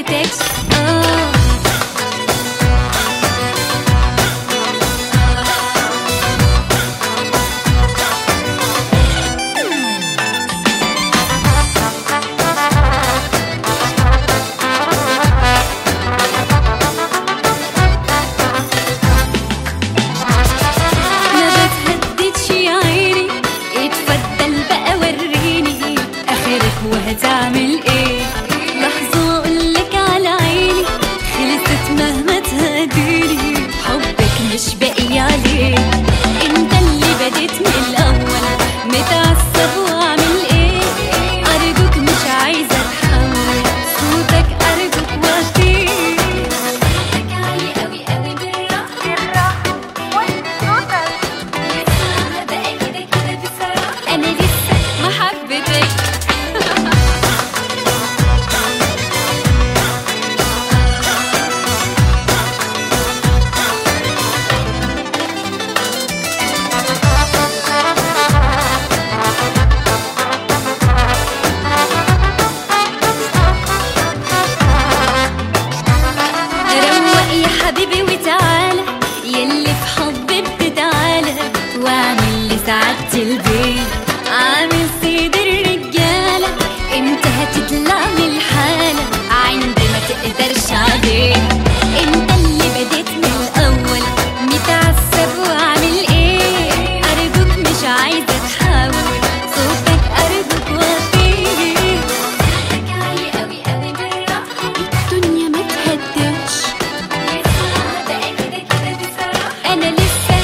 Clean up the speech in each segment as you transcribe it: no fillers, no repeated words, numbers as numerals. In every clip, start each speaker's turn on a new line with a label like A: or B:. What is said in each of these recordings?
A: حبيتكش.
B: وهتعمل ايه؟ لحظة اقولك على عيني، خلصت مهما تهديني، حبك مش باقي عليه. انت اللي بديت من الاول، متعصب واعمل ايه؟ ارجوك مش عايزة اتحول، صوتك ارجوك وطيه. صوتك عالي قوي قوي بالراحة صوتك بقى كده كده بصراحة انا لسه ما حبيتك. حبيبي وتعالى يلي في حبي بتتعالى، واعمل لي سعادة البيت، عامل سيد الرجالة. انت هتطلع من الحالة عندي ما تقدرش عليه. انت اللي بديت من الاول، متعصب واعمل ايه؟ ارجوك مش عايزة تحاول، صوتك ارجوك وطيه. صوتك عالي قوي قوي بالراحة، الدنيا ما تهدتش، أنا لسه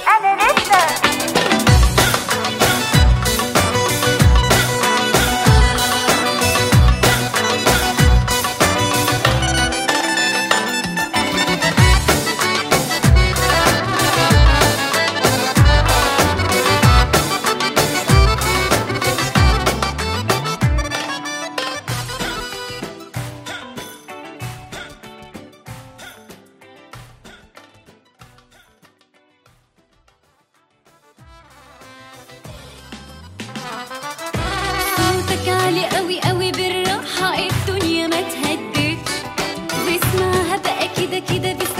B: صوتك عالي قوي قوي بالراحة، الدنيا ما تهدتش، واسمعها بقى كده كده.